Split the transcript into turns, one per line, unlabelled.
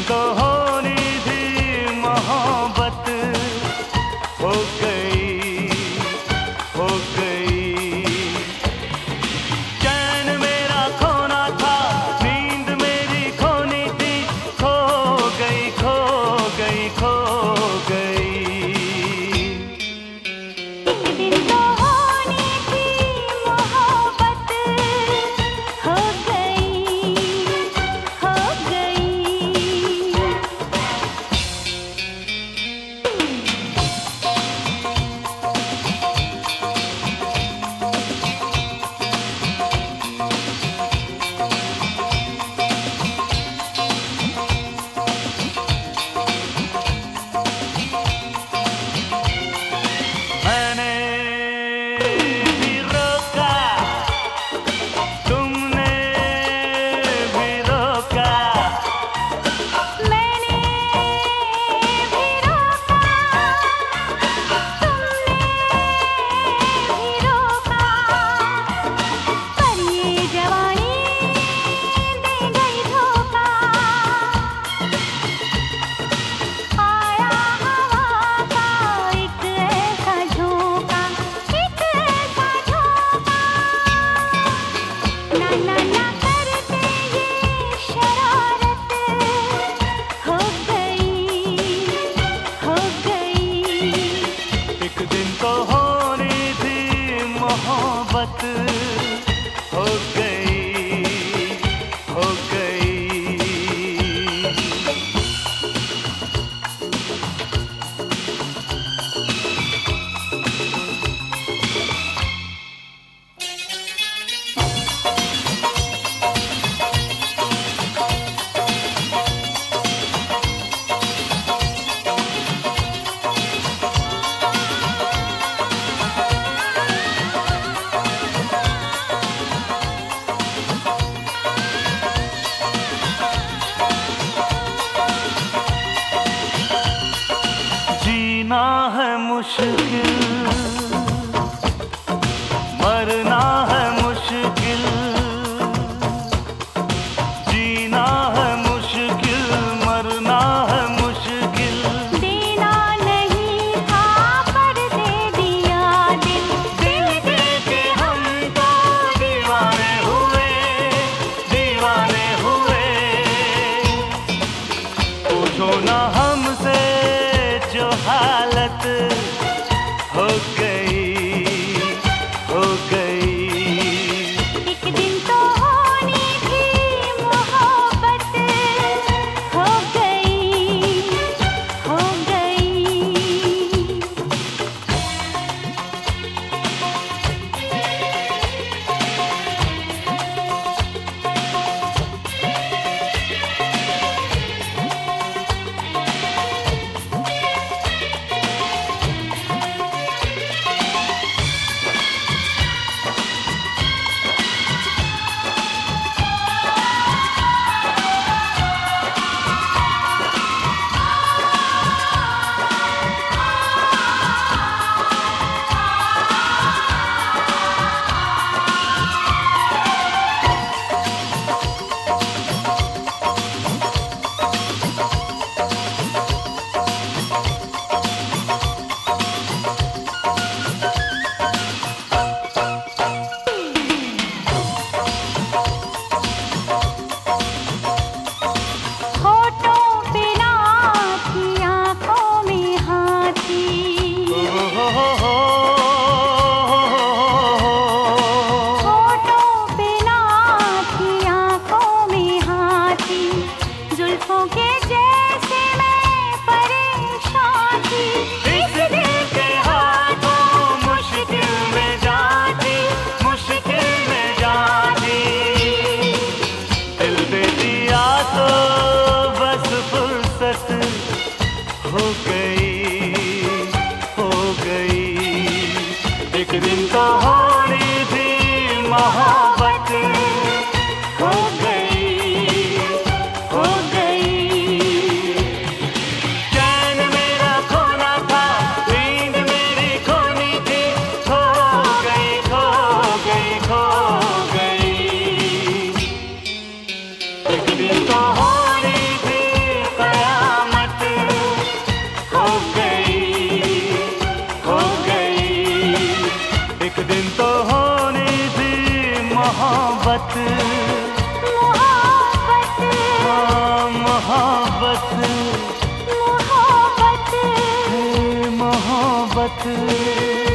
तो होनी थी मोहब्बत, हो गई, हो गई। चैन मेरा खोना था, नींद मेरी खोनी थी, खो गई, खो गई, खो गई। मोहब्बत हो गई, हो गई। जीना है मुश्किल, मरना है मुश्किल। जीना है मुश्किल, मरना है मुश्किल।
देना नहीं था पर दे दिया दिल,
दिल दे के हम तो दीवाने हुए, दीवाने हुए। पूछो ना हमसे जो हालत हो गई, हो गई।
एक दिन तो होनी थी मोहब्बत, हो गई, हो गई।
तो होनी थी मोहब्बत,
मोहब्बत,
हाँ मोहब्बत,
मोहब्बत,
मोहब्बत।